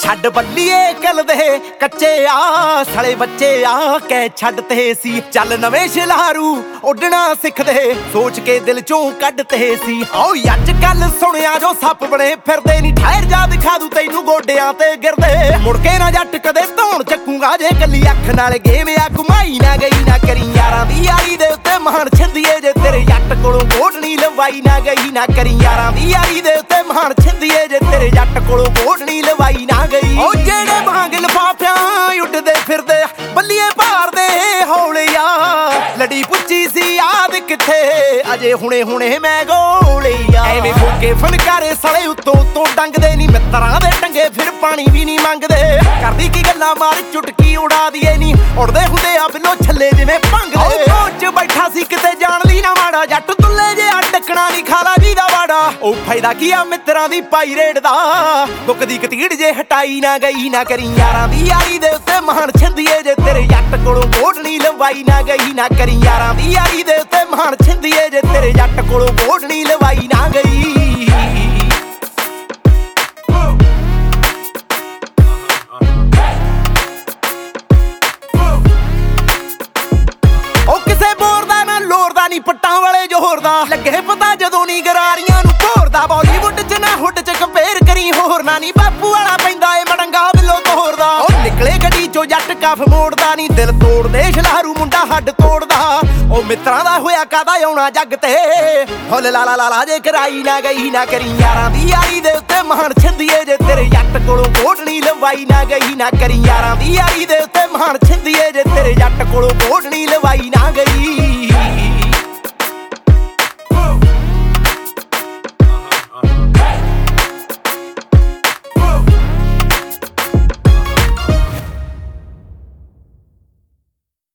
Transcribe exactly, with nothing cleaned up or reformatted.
ਛੱਡ ਬੱਲੀਏ ਕਿਲ ਦੇ ਕੱਚੇ ਆ ਸਲੇ ਬੱਚੇ ਆ ਕਹਿ ਛੱਡਤੇ ਸੀ। ਚੱਲ ਨਵੇਂ ਸ਼ਿਲਾਰੂ ਉੱਡਣਾ ਸਿੱਖਦੇ ਸੋਚ ਕੇ ਦਿਲ ਚੋਂ ਕੱਢਤੇ ਸੀ। ਓ ਅੱਜ ਕੱਲ ਸੁਣਿਆ ਜੋ ਸੱਪ ਬਣੇ ਫਿਰਦੇ ਨੀ ਠਹਿਰ ਜਾ ਦਿਖਾ ਦੂ ਤੈਨੂੰ ਗੋਡਿਆਂ ਤੇ ਗਿਰਦੇ। ਮੁੜ ਕੇ ਨਾ ਜੱਟ ਕਦੇ ਧੌਣ ਚੱਕੂਗਾ ਜੇ ਕੱਲੀ ਅੱਖ ਨਾਲ ਗੇਮ ਆ ਘੁਮਾਈ ਨਾ ਗਈ ਨਾ ਕਰੀ ਯਾਰਾਂ ਦੀ ਯਾਰੀ ਦੇ ਉੱਤੇ ਮਹਾਨ ਛਿੰਦੀਏ ਜੇ ਤੇਰੇ ਜੱਟ ਕੋਲੋਂ ਗੋਡਣੀ ਲਵਾਈ ਨਾ ਗਈ ਨਾ ਕਰੀ ਯਾਰਾਂ ਦੀ ਯਾਰੀ ਦੇ ਉੱਤੇ ਮਹਾਨ ਛਿੰਦੀਏ ਜੇ ਤੇਰੇ ਜੱਟ ਕੋਲੋਂ ਗੋਡਣੀ ਲਵਾਈ ਨਾ ਗਈ। ਓ ਜਿਹੜੇ ਭਾਂਗ ਲਿਫਾਫਿਆਂ ਉੱਡਦੇ ਫਿਰਦੇ ਬੱਲੀਏ ਭਾਰਦੇ ਹੌਲਿਆ ਲੜੀ ਪੁੱਜੀ ਸੀ ਯਾਦ ਕਿੱਥੇ ਅਜੇ ਹੁਣੇ ਹੁਣੇ ਮੈਂ ਗੋਲਿਆ। ਐਵੇਂ ਫੋਕੇ ਫਨਕਾਰੇ ਸਲੇ ਉੱਤੋਂ ਉੱਤੋਂ ਡੰਗਦੇ ਨੀ ਮਿੱਤਰਾਂ ਦੇ ਟੰਗੇ ਫਿਰ ਪਾਣੀ ਵੀ ਨਹੀਂ ਮੰਗਦੇ। ਕਰਦੀ ਕੀ ਗੱਲਾਂ ਮਾਰ ਚੁਟਕੀ ਉਡਾ ਦੀਏ ਨੀ ਉੜਦੇ ਹੁੰਦੇ ਆ ਬਿੱਲੋ ਛੱਲੇ ਜਿਵੇਂ ਭੰਗਦੇ। ਕੋਚ ਬੈਠਾ ਸੀ ਕਿਤੇ ਜਾਣ ਲਈ ਨਾ ਮਾੜਾ ਜੱਟ ਤੁੱਲੇ ਜੇ ਡੱਕਣਾ ਨੀ ਖਾਲਾ ਜੀ ਦਾ ਵਾੜਾ। ਉਹ ਫਾਇਦਾ ਕੀ ਆ ਮਿੱਤਰਾਂ ਦੀ ਪਾਈ ਰੇਡ ਦਾ ਦੁੱਖ ਦੀ ਕਤੀੜ ਜੇ ਹਟਾਈ ਨਾ ਗਈ ਨਾ ਕਰੀ ਯਾਰਾਂ ਦੀ ਯਾਰੀ ਦੇ ਉੱਤੇ ਮਹਾਨ ਛਿੰਦੀਏ ਜੇ ਤੇਰੇ ਜੱਟ ਕੋਲੋਂ ਗੋਡਣੀ ਲਵਾਈ ਨਾ ਗਈ ਨਾ ਕਰੀ ਯਾਰਾਂ ਦੀ ਯਾਰੀ ਦੇ ਉੱਤੇ ਮਹਾਨ ਛਿੰਦੀਏ ਜੇ ਤੇਰੇ ਜੱਟ ਕੋਲੋਂ ਗੋਡਣੀ ਲਵਾਈ ਨਾ ਗਈ। ਨੀ ਪੱਟਾਂ ਵਾਲੇ ਜੋਹਰ ਦਾ ਲੱਗੇ ਪਤਾ ਜਦੋਂ ਨੀ ਗਰਾਰੀਆਂ ਨੂੰ ਭੋਰਦਾ। ਬਾਲੀਵੁੱਡ ਚ ਨਾ ਹੁੱਡ ਚ ਕੰਪੇਅਰ ਕਰੀ ਹੋਰ ਨਾ ਨੀ ਬਾਪੂ ਵਾਲਾ ਪੈਂਦਾ ਏ ਮੜੰਗਾ ਬਿੱਲੋ ਤੋਰਦਾ। ਉਹ ਨਿਕਲੇ ਗੱਡੀ ਚੋਂ ਜੱਟ ਕਫ ਮੋੜਦਾ ਨੀ ਦਿਲ ਤੋੜਦੇ ਸ਼ਲਾਰੂ ਮੁੰਡਾ ਹੱਡ ਤੋੜਦਾ। ਉਹ ਮਿੱਤਰਾਂ ਦਾ ਹੋਇਆ ਕਾਦਾ ਆਉਣਾ ਜੱਗ ਤੇ ਫੁੱਲ ਲਾਲਾ ਲਾਲਾ ਜੇ ਕਰਾਈ ਨਾ ਗਈ ਨਾ ਕਰੀ ਯਾਰਾਂ ਦੀ ਯਾਰੀ ਦੇ ਉੱਤੇ ਮਹਾਨ ਛਿੰਦੀਏ ਜੇ ਤੇਰੇ ਜੱਟ ਕੋਲੋਂ ਗੋਡਣੀ ਲਵਾਈ ਨਾ ਗਈ ਨਾ ਕਰੀ ਯਾਰਾਂ ਦੀ ਯਾਰੀ ਦੇ ਉੱਤੇ ਮਹਾਨ ਛਿੰਦੀਏ ਜੇ ਤੇਰੇ ਜੱਟ ਕੋਲੋਂ ਗੋਡਣੀ ਲਵਾਈ ਨਾ ਗਈ।